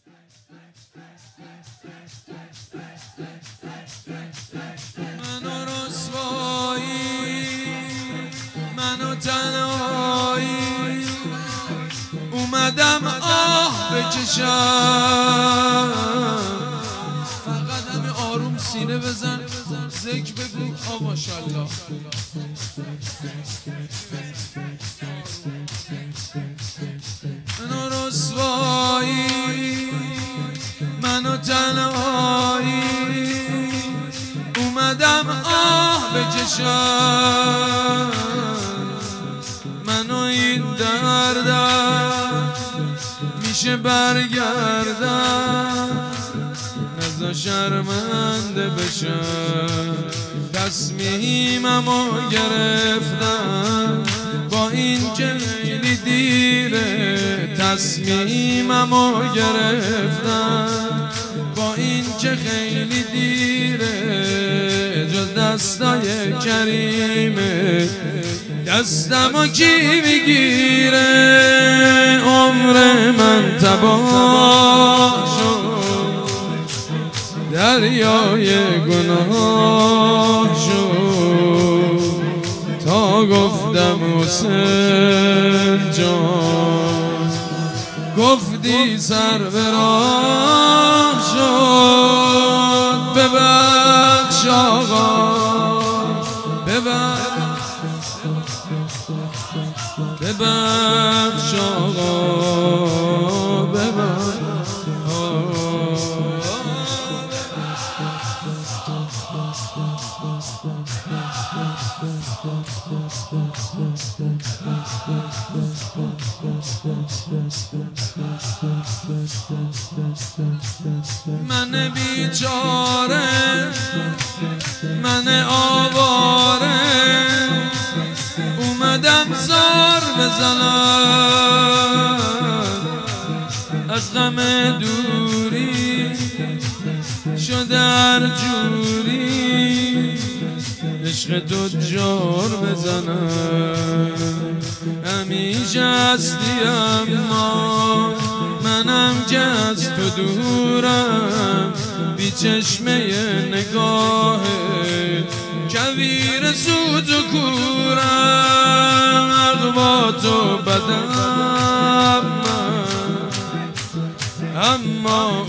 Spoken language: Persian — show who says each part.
Speaker 1: منو رسوایی منو تنهایی اومدم آه بکشم فقط همه آروم سینه بزن ذکر بگو آ ماشاءالله منو رسوایی منو تنهایی اومدم آه بکشم منو این دردم میشه برگردم نزا شرمنده بشم تصمیممو گرفتم با این که خیلی دیره تصمیممو گرفتم با این که خیلی دیره جز دستای کریمه دستمو کی میگیره عمر من تباه شد دریای گناه شد تا گفتم حسین جان گفتی سر به راه شد ببخش آقا ببخش آقا ببخش من بیچاره من آواره اومدم زار بزنم از غم دوری شده هر جوری عشق تو جار بزنم همیشه هستی اما منم که از تو دورم بی چشمه نگاه کویر سود و کورم حق با تو بدم اما